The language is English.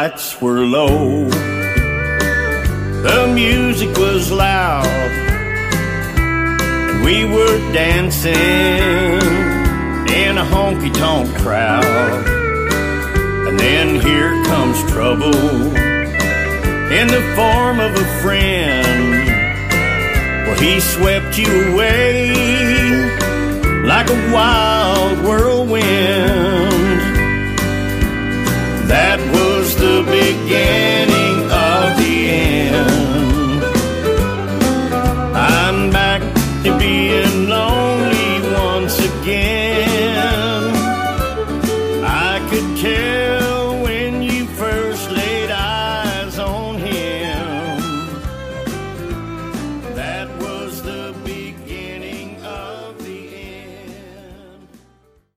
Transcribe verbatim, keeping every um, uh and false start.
lights were low. The music was loud, and we were dancing in a honky-tonk crowd. And then here comes trouble in the form of a friend. Well, he swept you away like a wild whirlwind. That was the big